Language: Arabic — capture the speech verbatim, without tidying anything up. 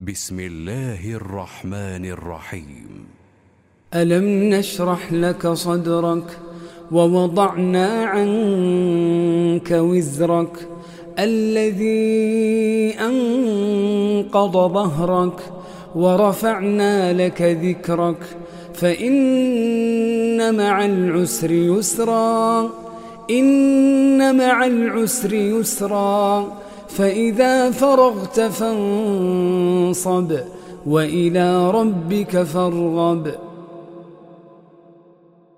بسم الله الرحمن الرحيم. ألم نشرح لك صدرك ووضعنا عنك وزرك الذي أنقض ظهرك ورفعنا لك ذكرك فإن مع العسر يسرا إن مع العسر يسرا فإذا فرغت فانصب وإلى ربك فارغب.